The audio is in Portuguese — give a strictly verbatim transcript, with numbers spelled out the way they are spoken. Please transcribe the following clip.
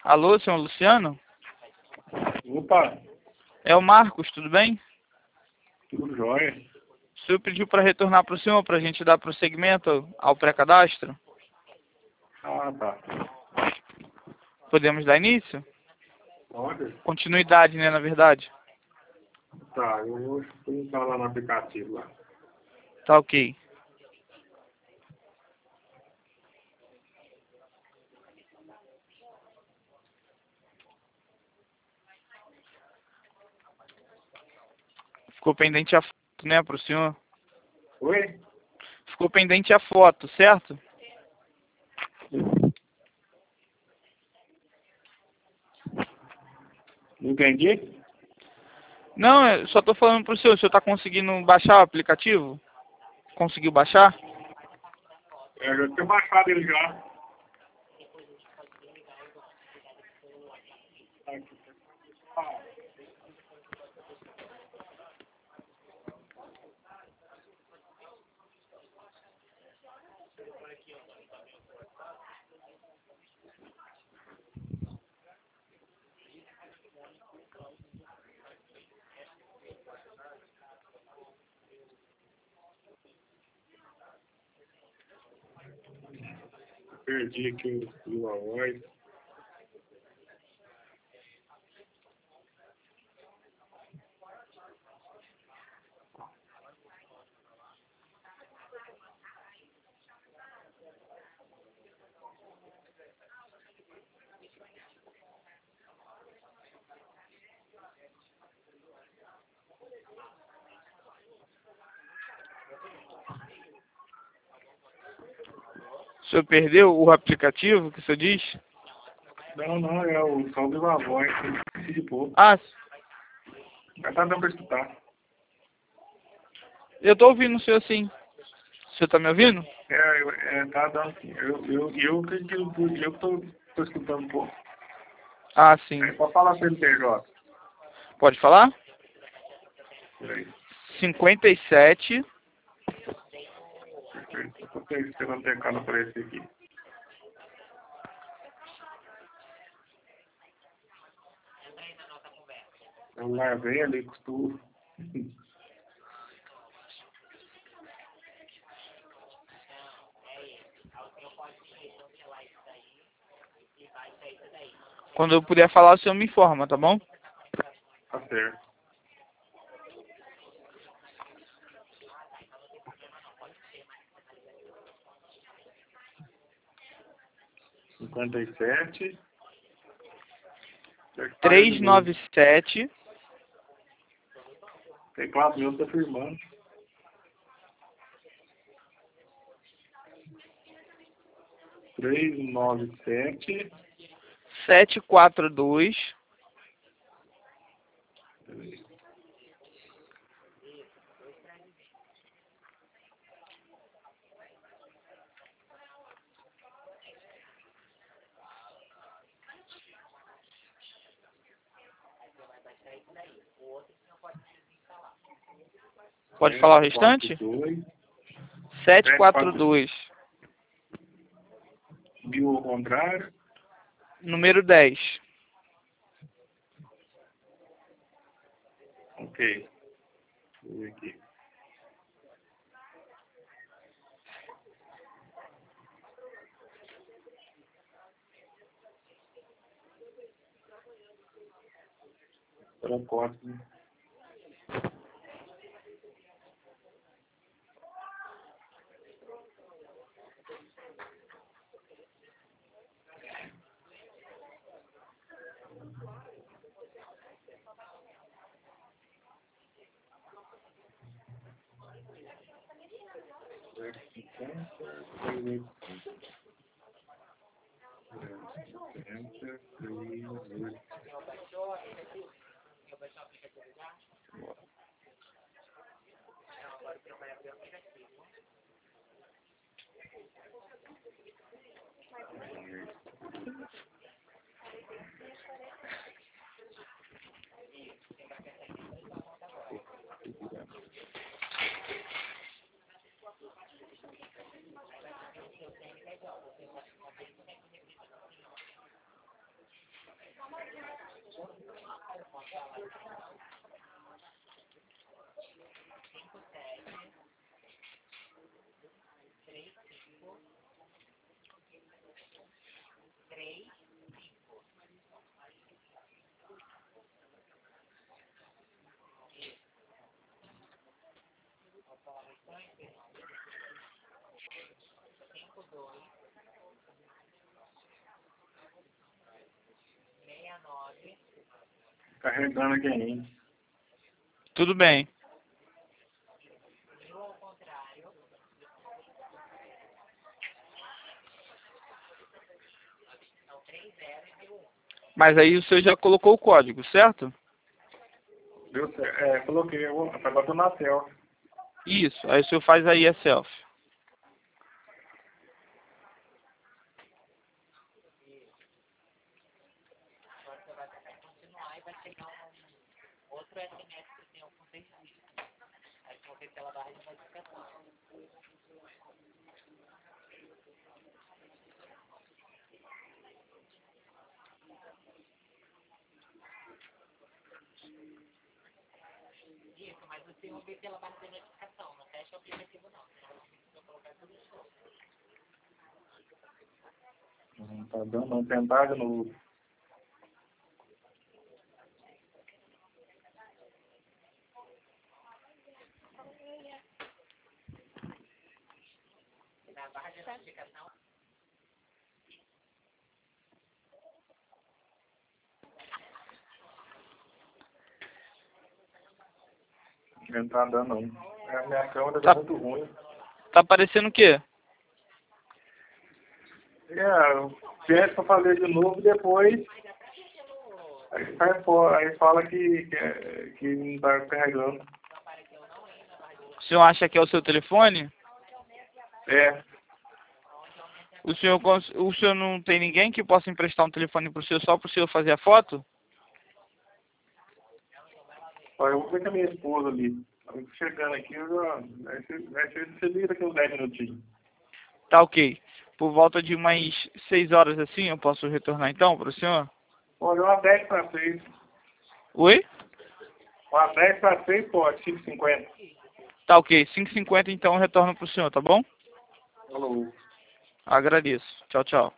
Alô, senhor Luciano? Opa, É o Marcos, tudo bem? tudo jóia? O senhor pediu para retornar para o senhor, para a gente dar prosseguimento ao pré-cadastro? Ah, tá. Podemos dar início? Olha, Continuidade, né, na verdade? tá, eu vou entrar lá no aplicativo lá. Tá ok. Ficou pendente a foto, né, para o senhor? Oi? Ficou pendente a foto, certo? Não entendi? Não, eu só tô falando pro senhor, o senhor tá conseguindo baixar o aplicativo? Conseguiu baixar? É, eu já tinha baixado ele já. Perdi aqui o a voz. O senhor perdeu o aplicativo que o senhor diz? Não, não, é o som do a voz. De pouco. Ah, Já tá dando pra escutar. eu tô ouvindo o senhor sim. O senhor tá me ouvindo? É, eu, é tá dando sim. Eu, eu, eu, eu, eu, eu tô, tô escutando um pouco. Ah, sim. Aí, pode falar C N P J. Pode falar? Peraí. cinquenta e sete, Perfeito. Eu tô esperando ter cada preço aqui. Celular velho, costuro. quando eu puder falar, o senhor me informa, tá bom? Tá certo. cinquenta e sete. trezentos e noventa e sete, Teclado meu tá firmando. trezentos e noventa e sete. setecentos e quarenta e dois, pode falar o restante? setecentos e quarenta e dois, Mil ao contrário. número dez. Ok. Deixa eu ver aqui. Era quatro, né? Carregando aqui ainda. Tudo bem. Mas aí o senhor já colocou o código, certo? Deu certo. É, coloquei. Eu vou, agora tô na selfie. Isso. Aí o senhor faz aí a selfie. Não tá dando, não. Tentar de novo. Não tá dando, não. A minha câmera tá Tá, muito ruim. tá aparecendo o quê? É, eu peço pra fazer de novo depois. Aí sai fora, aí fala que, que, é- que não tá carregando. O senhor acha que é o seu telefone? É, O senhor, cons- o senhor não tem ninguém que possa emprestar um telefone pro senhor só pro senhor fazer a foto? ó, eu vou ver com a minha esposa ali. Eu tô chegando aqui, eu já, vai ser, vai ser, você liga daqui uns dez minutinhos. Tá ok. Por volta de umas seis horas assim, eu posso retornar então pro senhor? Olha, uma dez para seis. Oi? Uma dez para seis pode, cinco e cinquenta. Tá ok. cinco e cinquenta então eu retorno pro senhor, tá bom? Falou. Agradeço. Tchau, tchau.